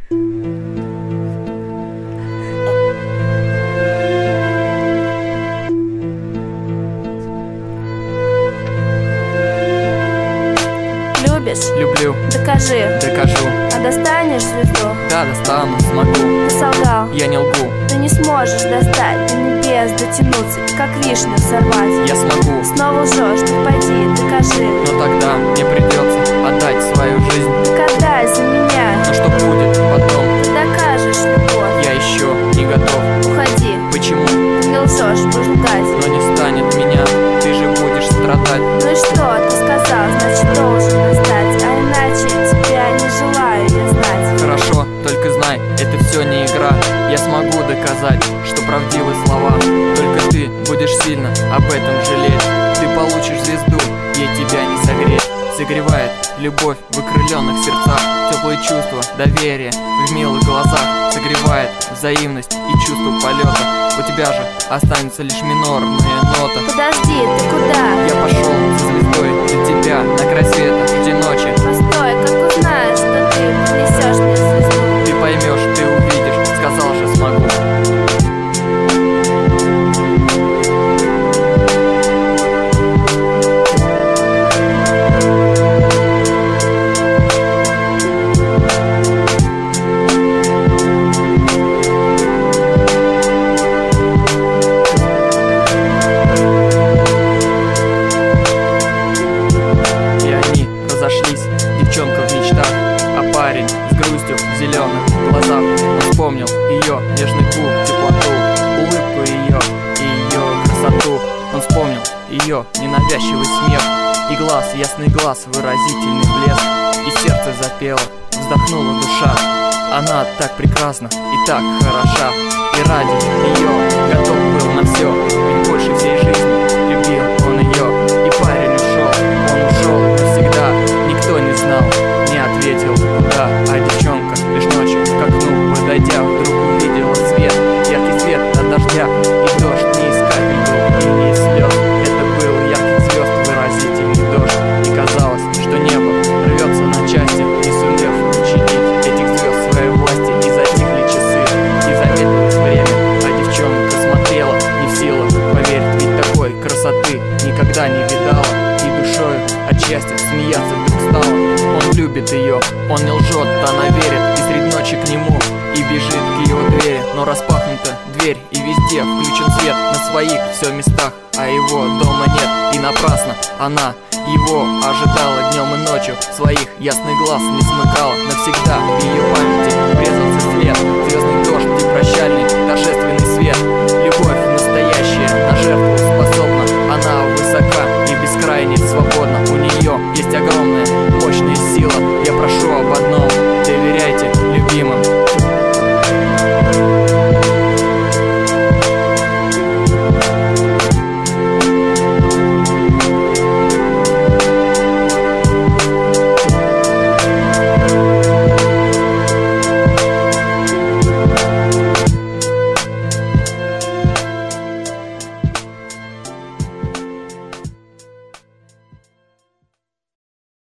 Любишь? Люблю. Докажи. Докажу. А достанешь звезду? Да, достану, смогу. Ты солгал. Я не лгу. Ты не сможешь достать до небес, дотянуться, как вишню сорвать. Я смогу. Снова лжешь, так пойди, докажи. Но тогда мне придется отдать свою жизнь. Так отдай за меня. Но что будет потом? Ты докажешь любовь. Я еще не готов. Уходи. Почему? Ты не лжешь, будешь лгать. Но не станет меня, ты же будешь страдать. Ну и что, ты сказал, значит должен достать. А иначе тебя не желаю я знать. Хорошо, только знай, это все не игра. Я смогу доказать, что правдивы слова. Только ты будешь сильно об этом жалеть. Ты получишь звезду, ей тебя не согреть. Согревает любовь в окрыленных сердцах, теплые чувства, доверие в милых глазах. Согревает взаимность и чувство полета. У тебя же останется лишь минорная нота. Подожди, ты куда? Я пошел за звездой для тебя на край света, жди ночи. Постой, как узнаешь, что ты принесешь мне звезду? Ты поймешь, ты увидишь, сказал же смогу. Девчонка в мечтах, а парень с грустью в зеленых глазах. Он вспомнил ее нежный пух, теплоту, улыбку ее и ее красоту. Он вспомнил ее ненавязчивый смех и глаз, ясный глаз, выразительный блеск. И сердце запело, вздохнула душа. Она так прекрасна и так хороша. И ради нее готов был на все, ведь больше всей жизни любил он ее. И парень ушел, он ушел навсегда. Никто не знал, не ответил куда. А девчонка лишь ночью к окну подойдя, вдруг увидела свет, яркий свет от дождя. И дождь не из капель был и не из слез. Это был яркий звезд выразительный дождь. И казалось, что небо рвется на части, не сумев учинить этих звезд своей власти. И затихли часы, и замедлилось время, а девчонка смотрела, не в силах поверить, ведь такой красоты никогда не видала. И душою от счастья смеяться вдруг стала. Он любит ее, он не лжет, она верит. И средь ночи к нему и бежит к его двери. Но распахнута дверь, и везде включен свет. На своих все местах, а его дома нет. И напрасно она его ожидала днем и ночью. Своих ясных глаз не смыкала. Навсегда в ее памяти врезался след. Звездный дождь и прощальный торжественный свет. Любовь настоящая, на жертву способна. Она высока и бескрайне свободна. У нее есть огромная, мощная сила.